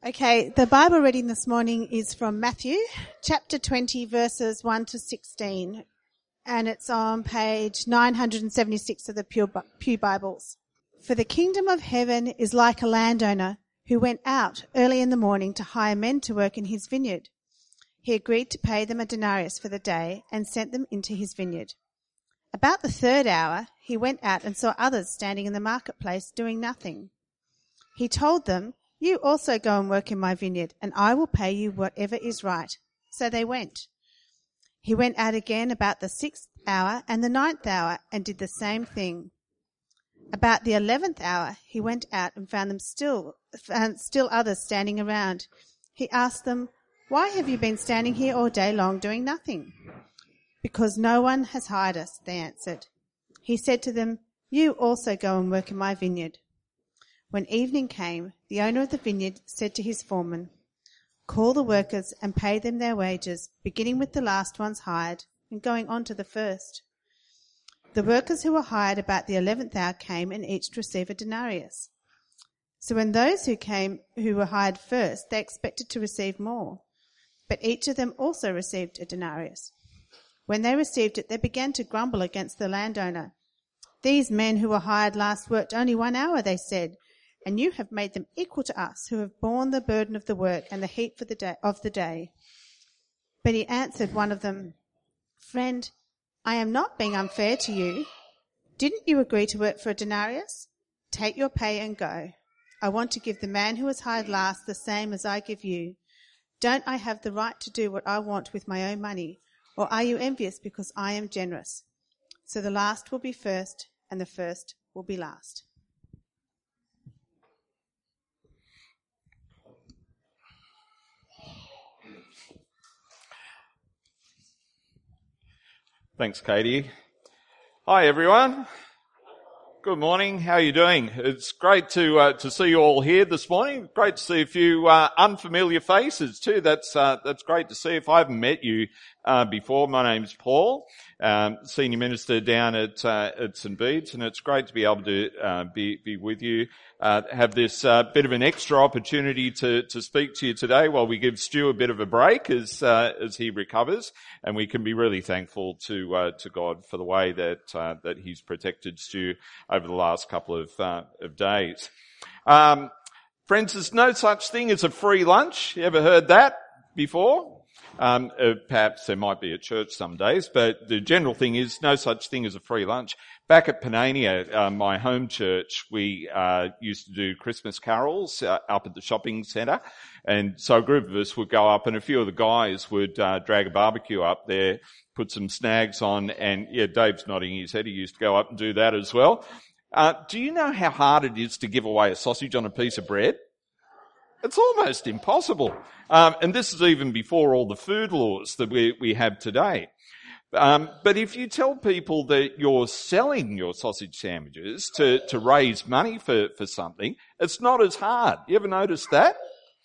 Okay, the Bible reading this morning is from Matthew, chapter 20, verses 1 to 16, and it's on page 976 of the Pew Bibles. For the kingdom of heaven is like a landowner who went out early in the morning to hire men to work in his vineyard. He agreed to pay them a denarius for the day and sent them into his vineyard. About the third hour, he went out and saw others standing in the marketplace doing nothing. He told them, "You also go and work in my vineyard, and I will pay you whatever is right." So they went. He went out again about the 6th hour and the 9th hour and did the same thing. About the 11th hour, he went out and found still others standing around. He asked them, "Why have you been standing here all day long doing nothing?" "Because no one has hired us," they answered. He said to them, "You also go and work in my vineyard." When evening came, the owner of the vineyard said to his foreman, "Call the workers and pay them their wages, beginning with the last ones hired and going on to the first." The workers who were hired about the 11th hour came and each received a denarius. So when those who were hired first, they expected to receive more, but each of them also received a denarius. When they received it, they began to grumble against the landowner. "These men who were hired last worked only 1 hour," they said, "and you have made them equal to us who have borne the burden of the work and the heat of the day." But he answered one of them, "Friend, I am not being unfair to you. Didn't you agree to work for a denarius? Take your pay and go. I want to give the man who was hired last the same as I give you. Don't I have the right to do what I want with my own money? Or are you envious because I am generous?" So the last will be first, and the first will be last. Thanks, Katie. Hi, everyone. Good morning. How are you doing? It's great to see you all here this morning. Great to see a few unfamiliar faces too. That's great to see. If I haven't met you before, my name's Paul, senior minister down at St Bede's, and it's great to be able to be with you. Have this bit of an extra opportunity to speak to you today while we give Stu a bit of a break as he recovers, and we can be really thankful to God for the way that He's protected Stu over the last couple of days. Friends, there's no such thing as a free lunch. You ever heard that before? Perhaps there might be at church some days, but the general thing is no such thing as a free lunch. Back at Panania, my home church, we used to do Christmas carols up at the shopping centre, and so a group of us would go up, and a few of the guys would drag a barbecue up there, put some snags on, and yeah, Dave's nodding his head. He used to go up and do that as well. Do you know how hard it is to give away a sausage on a piece of bread? It's almost impossible. And this is even before all the food laws that we have today. But if you tell people that you're selling your sausage sandwiches to raise money for something, it's not as hard. You ever notice that?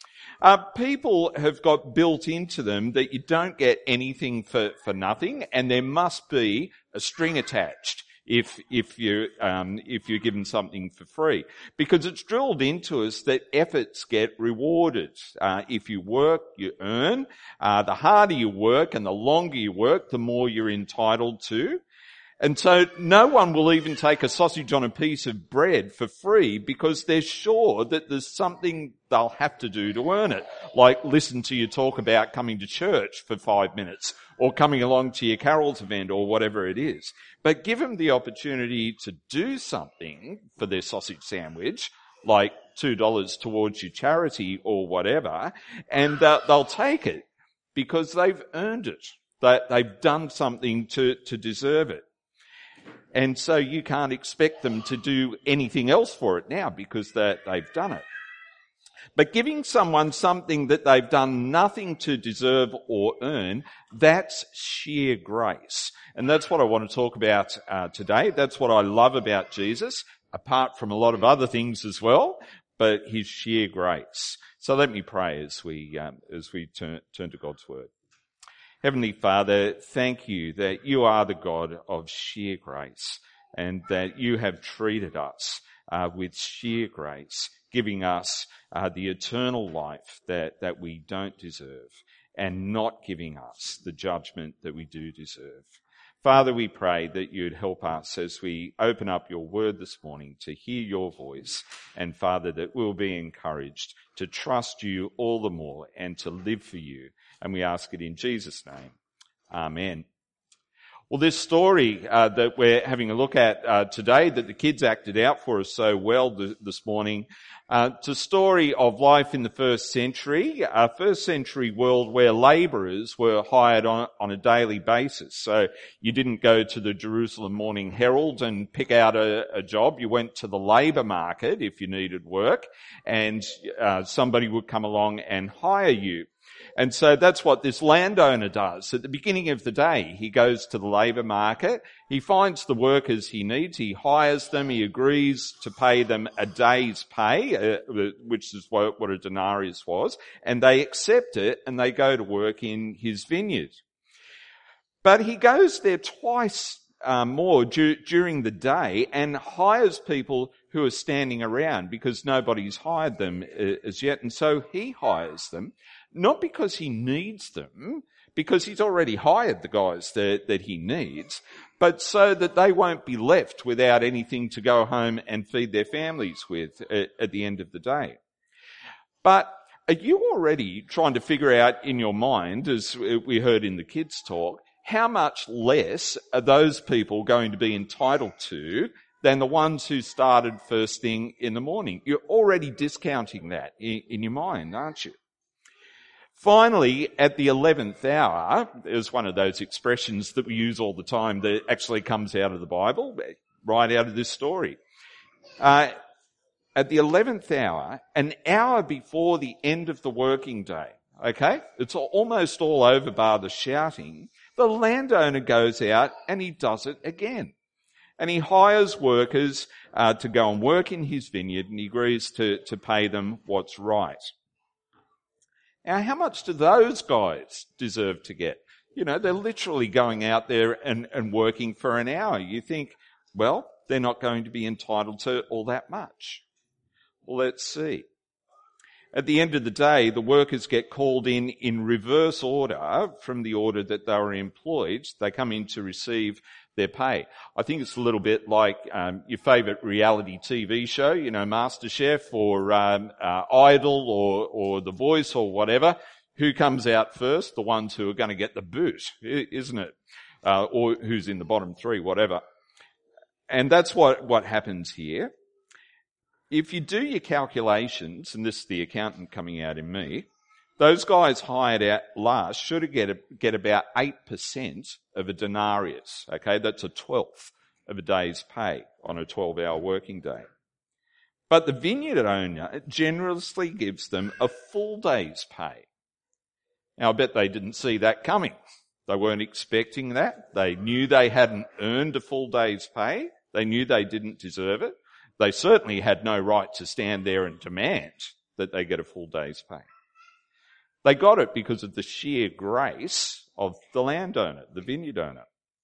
People have got built into them that you don't get anything for nothing, and there must be a string attached if you're given something for free, because it's drilled into us that efforts get rewarded. If you work, you earn. The harder you work and the longer you work, the more you're entitled to. And so no one will even take a sausage on a piece of bread for free because they're sure that there's something they'll have to do to earn it, like listen to you talk about coming to church for 5 minutes or coming along to your carols event or whatever it is. But give them the opportunity to do something for their sausage sandwich, like $2 towards your charity or whatever, and they'll take it because they've earned it. They've done something to deserve it. And so you can't expect them to do anything else for it now because they've done it. But giving someone something that they've done nothing to deserve or earn, that's sheer grace. And that's what I want to talk about today. That's what I love about Jesus, apart from a lot of other things as well, but his sheer grace. So let me pray as we turn to God's word. Heavenly Father, thank you that you are the God of sheer grace and that you have treated us with sheer grace. giving us the eternal life that we don't deserve, and not giving us the judgment that we do deserve. Father, we pray that you'd help us as we open up your word this morning to hear your voice, and Father, that we'll be encouraged to trust you all the more and to live for you. And we ask it in Jesus' name. Amen. Well, this story that we're having a look at today, that the kids acted out for us so well this morning, it's a story of life in the first century world where labourers were hired on a daily basis. So you didn't go to the Jerusalem Morning Herald and pick out a job. You went to the labour market if you needed work, and somebody would come along and hire you. And so that's what this landowner does. At the beginning of the day, he goes to the labour market, he finds the workers he needs, he hires them, he agrees to pay them a day's pay, which is what a denarius was, and they accept it and they go to work in his vineyard. But he goes there twice more during the day and hires people who are standing around because nobody's hired them as yet, and so he hires them. Not because he needs them, because he's already hired the guys that he needs, but so that they won't be left without anything to go home and feed their families with at the end of the day. But are you already trying to figure out in your mind, as we heard in the kids' talk, how much less are those people going to be entitled to than the ones who started first thing in the morning? You're already discounting that in your mind, aren't you? Finally, at the 11th hour, there's one of those expressions that we use all the time that actually comes out of the Bible, right out of this story. At the 11th hour, an hour before the end of the working day, okay, it's almost all over bar the shouting, the landowner goes out and he does it again. And he hires workers to go and work in his vineyard, and he agrees to pay them what's right. Now, how much do those guys deserve to get? You know, they're literally going out there and working for an hour. You think, well, they're not going to be entitled to all that much. Well, let's see. At the end of the day, the workers get called in reverse order from the order that they were employed. They come in to receive their pay. I think it's a little bit like your favourite reality TV show, you know, MasterChef or Idol or The Voice or whatever. Who comes out first? The ones who are going to get the boot, isn't it? Or who's in the bottom three, whatever. And that's what happens here. If you do your calculations, and this is the accountant coming out in me, those guys hired out last should get about 8% of a denarius. Okay, that's a 12th of a day's pay on a 12-hour working day. But the vineyard owner generously gives them a full day's pay. Now, I bet they didn't see that coming. They weren't expecting that. They knew they hadn't earned a full day's pay. They knew they didn't deserve it. They certainly had no right to stand there and demand that they get a full day's pay. They got it because of the sheer grace of the landowner, the vineyard owner.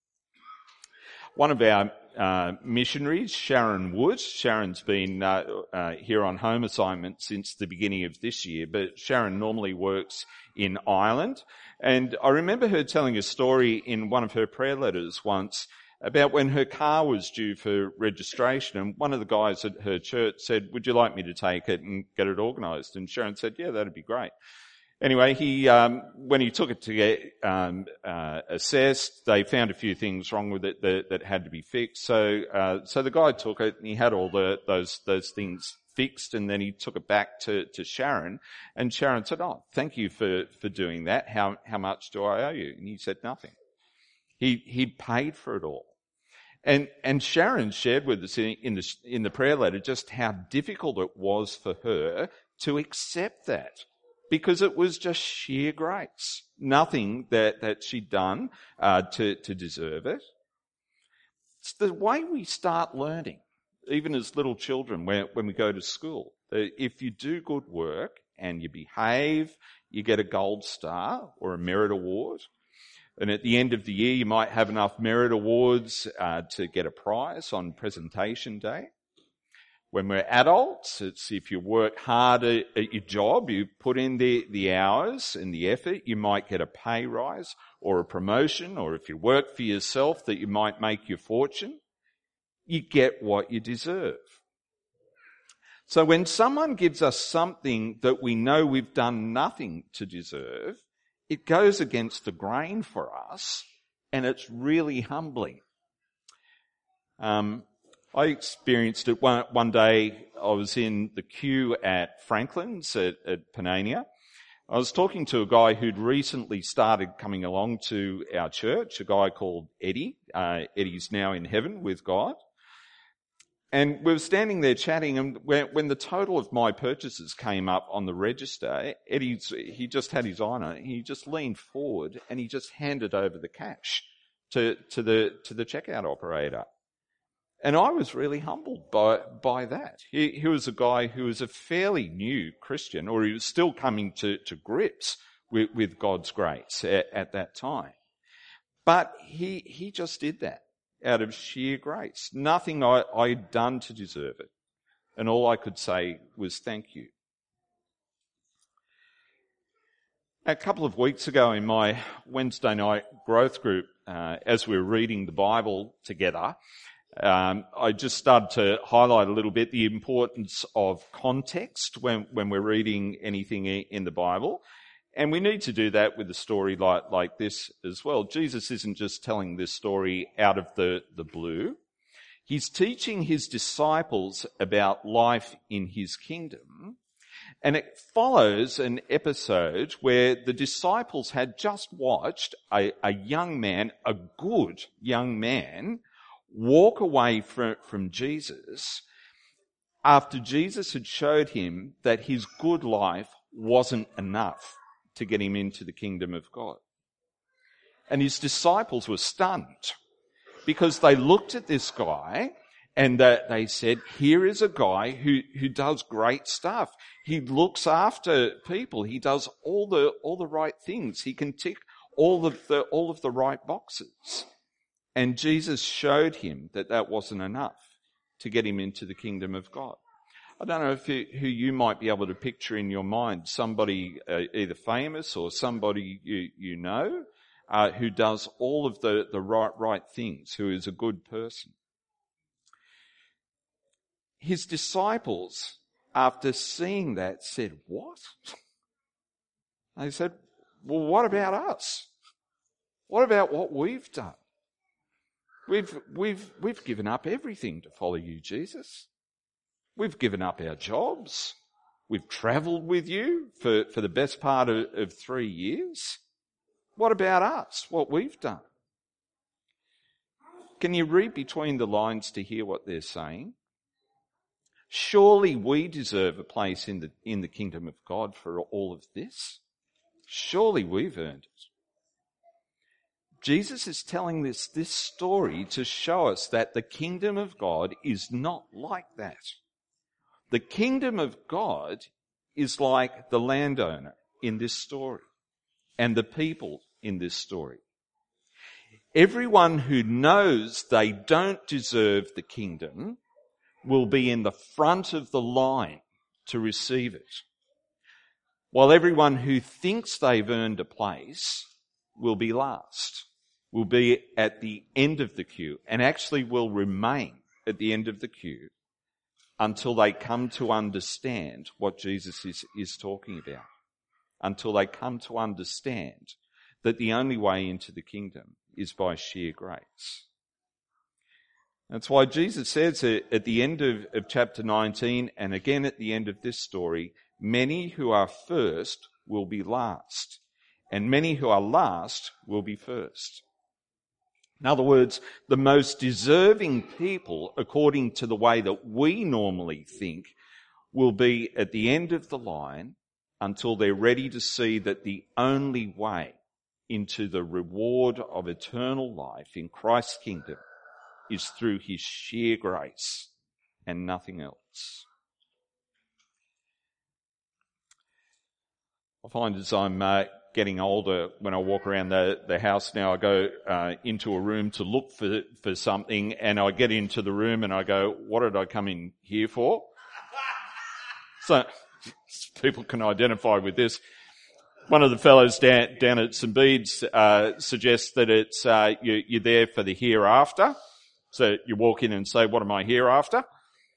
One of our missionaries, Sharon Wood, Sharon's been here on home assignment since the beginning of this year, but Sharon normally works in Ireland. And I remember her telling a story in one of her prayer letters once about when her car was due for registration, and one of the guys at her church said, "Would you like me to take it and get it organised?" And Sharon said, "Yeah, that'd be great." Anyway, when he took it to get assessed, they found a few things wrong with it that had to be fixed. So the guy took it and he had all those things fixed, and then he took it back to Sharon, and Sharon said, "Oh, thank you for doing that. How much do I owe you?" And he said nothing. He'd paid for it all. And Sharon shared with us in the prayer letter just how difficult it was for her to accept that, because it was just sheer grace. Nothing that she'd done to deserve it. It's the way we start learning, even as little children when we go to school. If you do good work and you behave, you get a gold star or a merit award. And at the end of the year, you might have enough merit awards to get a prize on presentation day. When we're adults, it's if you work hard at your job, you put in the hours and the effort, you might get a pay rise or a promotion, or if you work for yourself, that you might make your fortune. You get what you deserve. So when someone gives us something that we know we've done nothing to deserve, it goes against the grain for us, and it's really humbling. I experienced it one day. I was in the queue at Franklin's at Panania. I was talking to a guy who'd recently started coming along to our church, a guy called Eddie. Eddie's now in heaven with God. And we were standing there chatting, and when the total of my purchases came up on the register, he just had his eye on it. He just leaned forward and he just handed over the cash to the checkout operator. And I was really humbled by that. He was a guy who was a fairly new Christian, or he was still coming to grips with God's grace at that time. But he just did that out of sheer grace. Nothing I'd done to deserve it. And all I could say was thank you. A couple of weeks ago in my Wednesday night growth group, as we were reading the Bible together, I just started to highlight a little bit the importance of context when we're reading anything in the Bible. And we need to do that with a story like this as well. Jesus isn't just telling this story out of the blue. He's teaching his disciples about life in his kingdom. And it follows an episode where the disciples had just watched a young man, a good young man, walk away from Jesus after Jesus had showed him that his good life wasn't enough to get him into the kingdom of God. And his disciples were stunned because they looked at this guy and they said, here is a guy who does great stuff. He looks after people. He does all the right things. He can tick all of the right boxes. And Jesus showed him that wasn't enough to get him into the kingdom of God. I don't know who you might be able to picture in your mind, somebody either famous or somebody you know who does all of the right things, who is a good person. His disciples, after seeing that, said, what? They said, well, what about us? What about what we've done? We've given up everything to follow you, Jesus. We've given up our jobs. We've travelled with you for the best part of 3 years. What about us? What we've done? Can you read between the lines to hear what they're saying? Surely we deserve a place in the kingdom of God for all of this. Surely we've earned it. Jesus is telling this story to show us that the kingdom of God is not like that. The kingdom of God is like the landowner in this story and the people in this story. Everyone who knows they don't deserve the kingdom will be in the front of the line to receive it, while everyone who thinks they've earned a place will be last, will be at the end of the queue, and actually will remain at the end of the queue until they come to understand what Jesus is talking about, until they come to understand that the only way into the kingdom is by sheer grace. That's why Jesus says at the end of chapter 19, and again at the end of this story, many who are first will be last, and many who are last will be first. In other words, the most deserving people, according to the way that we normally think, will be at the end of the line until they're ready to see that the only way into the reward of eternal life in Christ's kingdom is through his sheer grace and nothing else. I find as I'm getting older, when I walk around the house now, I go into a room to look for something, and I get into the room and I go, what did I come in here for? So people can identify with this. One of the fellows down at St. Bede's suggests that it's you're there for the hereafter. So you walk in and say, what am I here after?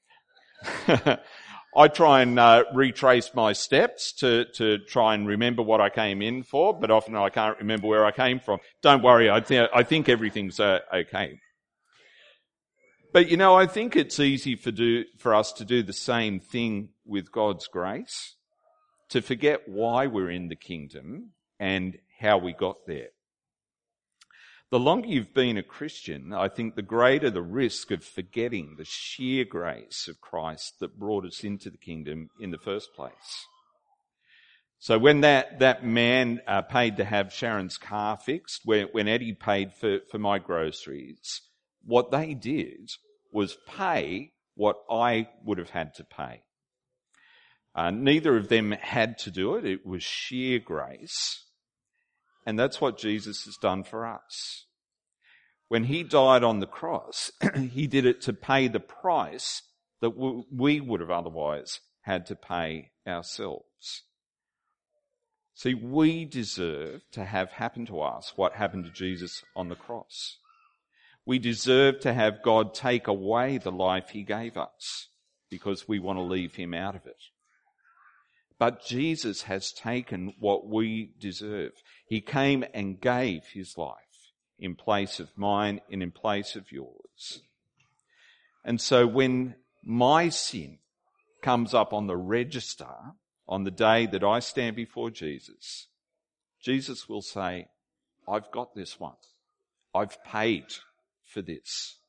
I try and retrace my steps to try and remember what I came in for, but often I can't remember where I came from. Don't worry, I think everything's okay. But I think it's easy for us to do the same thing with God's grace, to forget why we're in the kingdom and how we got there. The longer you've been a Christian, I think the greater the risk of forgetting the sheer grace of Christ that brought us into the kingdom in the first place. So when that man paid to have Sharon's car fixed, when Eddie paid for my groceries, what they did was pay what I would have had to pay. Neither of them had to do it. It was sheer grace. And that's what Jesus has done for us. When he died on the cross, he did it to pay the price that we would have otherwise had to pay ourselves. See, we deserve to have happen to us what happened to Jesus on the cross. We deserve to have God take away the life he gave us because we want to leave him out of it. But Jesus has taken what we deserve. He came and gave his life in place of mine and in place of yours. And so when my sin comes up on the register on the day that I stand before Jesus, Jesus will say, I've got this one. I've paid for this.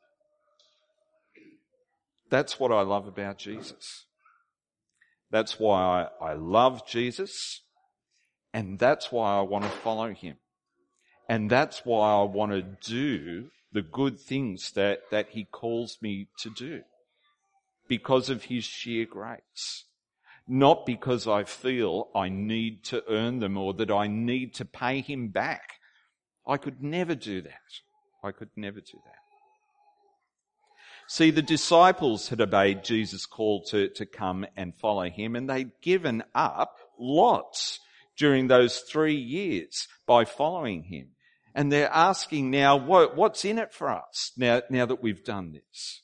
That's what I love about Jesus. That's why I love Jesus, and that's why I want to follow him. And that's why I want to do the good things that he calls me to do, because of his sheer grace. Not because I feel I need to earn them or that I need to pay him back. I could never do that. I could never do that. See, the disciples had obeyed Jesus' call to come and follow him, and they'd given up lots during those 3 years by following him. And they're asking now, what's in it for us now that we've done this?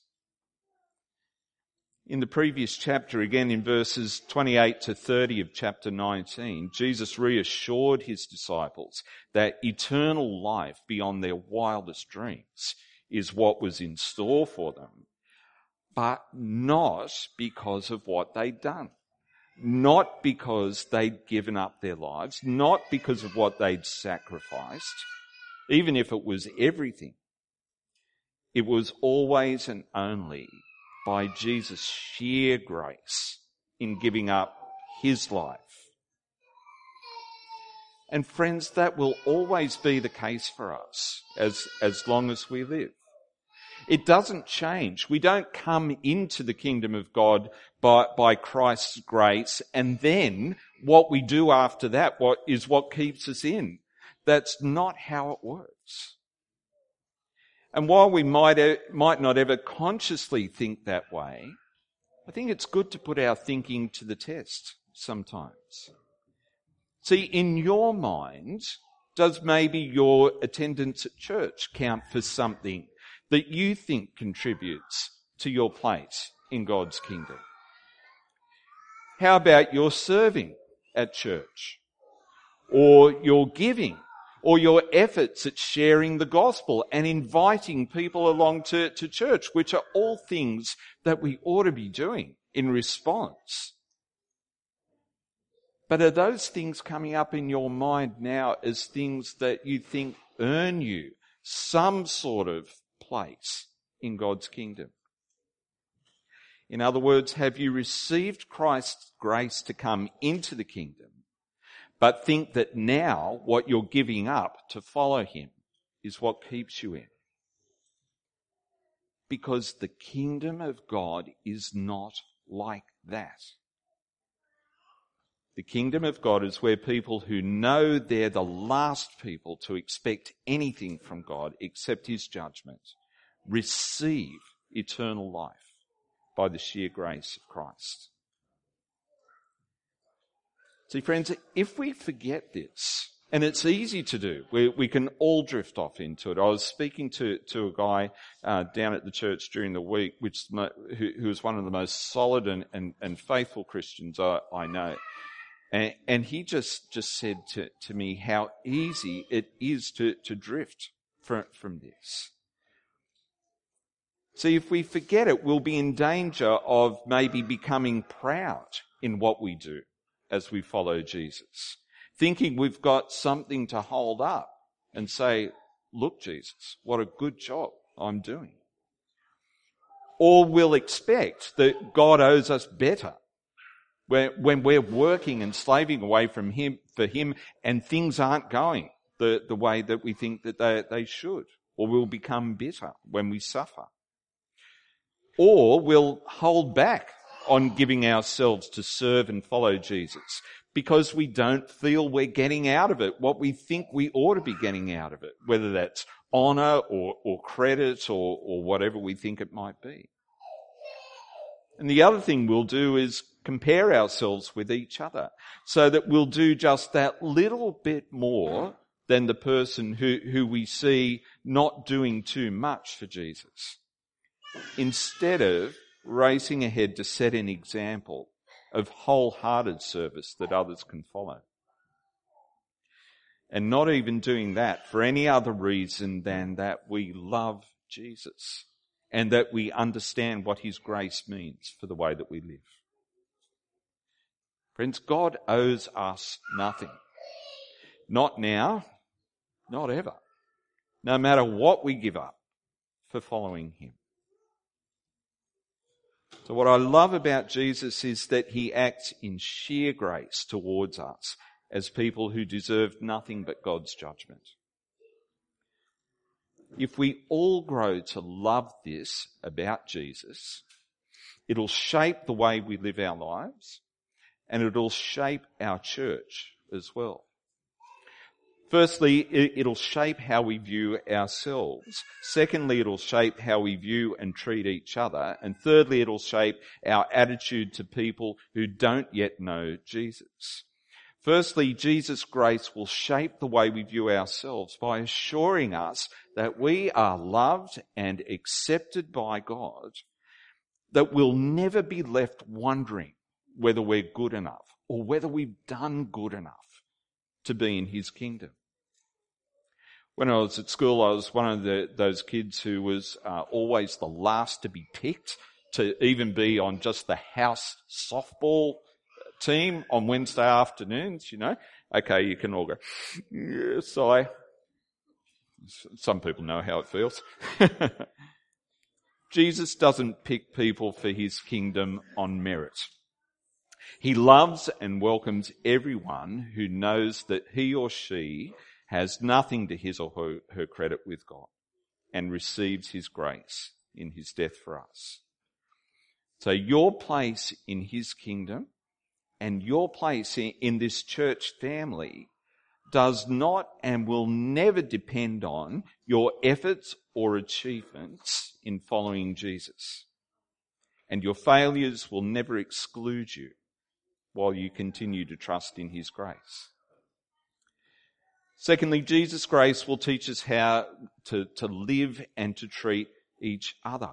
In the previous chapter, again in verses 28 to 30 of chapter 19, Jesus reassured his disciples that eternal life beyond their wildest dreams is what was in store for them, but not because of what they'd done. Not because they'd given up their lives, not because of what they'd sacrificed, even if it was everything. It was always and only by Jesus' sheer grace in giving up his life. And friends, that will always be the case for us as long as we live. It doesn't change. We don't come into the kingdom of God by Christ's grace, and then what we do after that what keeps us in. That's not how it works. And while we might not ever consciously think that way, I think it's good to put our thinking to the test sometimes. See, in your mind, does maybe your attendance at church count for something that you think contributes to your place in God's kingdom? How about your serving at church? Or your giving? Or your efforts at sharing the gospel and inviting people along to church, which are all things that we ought to be doing in response. But are those things coming up in your mind now as things that you think earn you some sort of place in God's kingdom? In other words, have you received Christ's grace to come into the kingdom, but think that now what you're giving up to follow him is what keeps you in? Because the kingdom of God is not like that. The kingdom of God is where people who know they're the last people to expect anything from God except his judgment receive eternal life by the sheer grace of Christ. See, friends, if we forget this, and it's easy to do, we can all drift off into it. I was speaking to a guy down at the church during the week, who is one of the most solid and faithful Christians I know. And he just said to me how easy it is to drift from this. See, if we forget it, we'll be in danger of maybe becoming proud in what we do as we follow Jesus, thinking we've got something to hold up and say, look, Jesus, what a good job I'm doing. Or we'll expect that God owes us better when we're working and slaving away for him and things aren't going the way that we think that they should. Or we'll become bitter when we suffer. Or we'll hold back on giving ourselves to serve and follow Jesus because we don't feel we're getting out of it what we think we ought to be getting out of it, whether that's honour or credit or whatever we think it might be. And the other thing we'll do is compare ourselves with each other so that we'll do just that little bit more than the person who we see not doing too much for Jesus, instead of racing ahead to set an example of wholehearted service that others can follow. And not even doing that for any other reason than that we love Jesus and that we understand what his grace means for the way that we live. Friends, God owes us nothing. Not now, not ever. No matter what we give up for following him. So what I love about Jesus is that he acts in sheer grace towards us as people who deserve nothing but God's judgment. If we all grow to love this about Jesus, it'll shape the way we live our lives and it'll shape our church as well. Firstly, it'll shape how we view ourselves. Secondly, it'll shape how we view and treat each other. And thirdly, it'll shape our attitude to people who don't yet know Jesus. Firstly, Jesus' grace will shape the way we view ourselves by assuring us that we are loved and accepted by God, that we'll never be left wondering whether we're good enough or whether we've done good enough to be in his kingdom. When I was at school, I was one of those kids who was always the last to be picked to even be on just the house softball team on Wednesday afternoons, you know. Okay, you can all go, yes, some people know how it feels. Jesus doesn't pick people for his kingdom on merit. He loves and welcomes everyone who knows that he or she has nothing to his or her credit with God and receives his grace in his death for us. So your place in his kingdom and your place in this church family does not and will never depend on your efforts or achievements in following Jesus. And your failures will never exclude you while you continue to trust in his grace. Secondly, Jesus' grace will teach us how to live and to treat each other.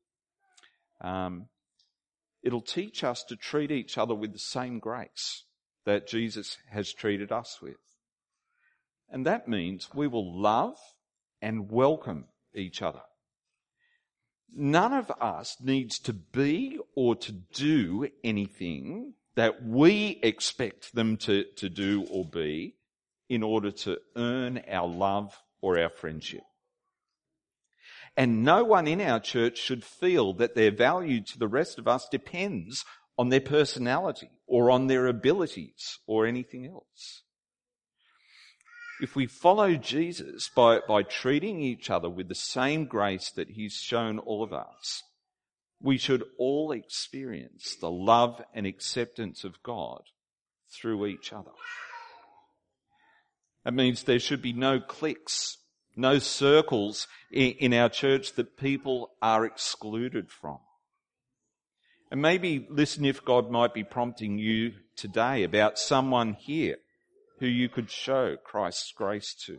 It'll teach us to treat each other with the same grace that Jesus has treated us with. And that means we will love and welcome each other. None of us needs to be or to do anything that we expect them to do or be in order to earn our love or our friendship. And no one in our church should feel that their value to the rest of us depends on their personality or on their abilities or anything else. If we follow Jesus by treating each other with the same grace that he's shown all of us, we should all experience the love and acceptance of God through each other. It means there should be no cliques, no circles in our church that people are excluded from. And maybe listen if God might be prompting you today about someone here who you could show Christ's grace to.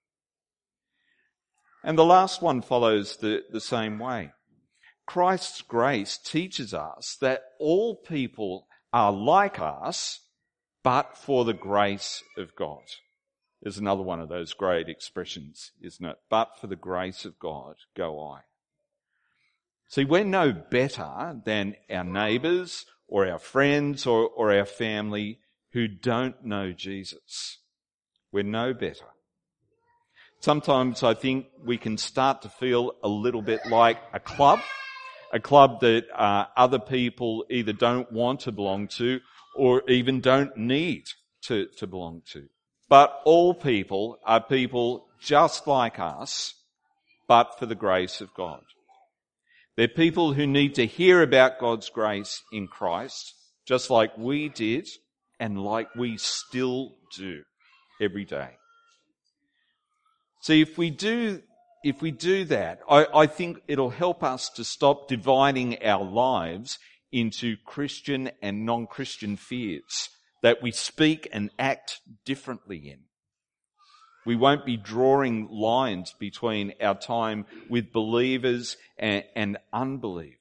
And the last one follows the same way. Christ's grace teaches us that all people are like us, but for the grace of God. There's another one of those great expressions, isn't it? But for the grace of God, go I. See, we're no better than our neighbours or our friends or our family who don't know Jesus. We're no better. Sometimes I think we can start to feel a little bit like a club that other people either don't want to belong to or even don't need to belong to. But all people are people just like us, but for the grace of God. They're people who need to hear about God's grace in Christ, just like we did and like we still do every day. See, if we do that, I think it'll help us to stop dividing our lives into Christian and non-Christian fears that we speak and act differently in. We won't be drawing lines between our time with believers and unbelievers.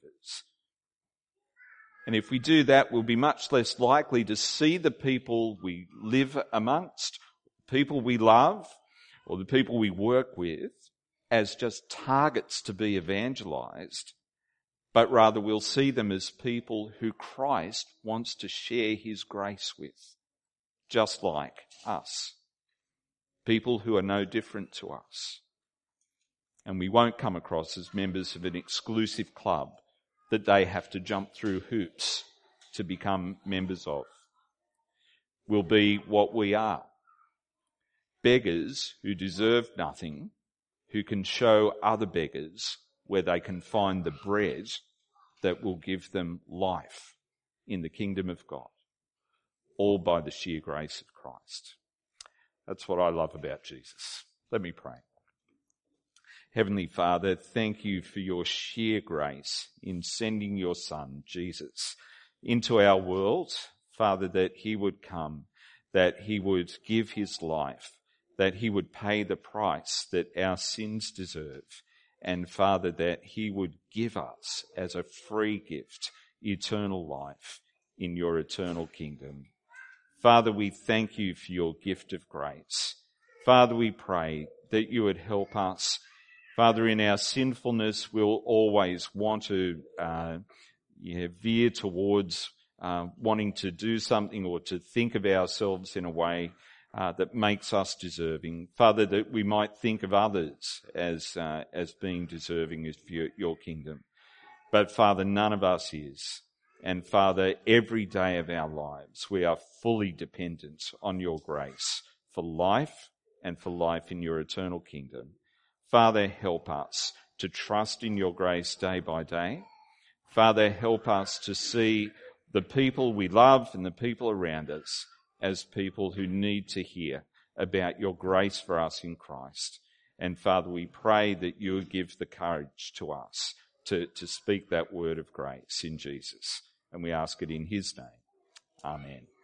And if we do that, we'll be much less likely to see the people we live amongst, people we love, or the people we work with as just targets to be evangelized, but rather we'll see them as people who Christ wants to share his grace with, just like us. People who are no different to us. And we won't come across as members of an exclusive club that they have to jump through hoops to become members of. We'll be what we are. Beggars who deserve nothing, who can show other beggars where they can find the bread that will give them life in the kingdom of God, all by the sheer grace of Christ. That's what I love about Jesus. Let me pray. Heavenly Father, thank you for your sheer grace in sending your Son, Jesus, into our world. Father, that he would come, that he would give his life, that he would pay the price that our sins deserve. And Father, that he would give us as a free gift eternal life in your eternal kingdom. Father, we thank you for your gift of grace. Father, we pray that you would help us. Father, in our sinfulness, we'll always want to veer towards wanting to do something or to think of ourselves in a way that makes us deserving. Father, that we might think of others as being deserving of your kingdom. But Father, none of us is. And Father, every day of our lives, we are fully dependent on your grace for life and for life in your eternal kingdom. Father, help us to trust in your grace day by day. Father, help us to see the people we love and the people around us as people who need to hear about your grace for us in Christ. And Father, we pray that you would give the courage to us to speak that word of grace in Jesus. And we ask it in his name. Amen.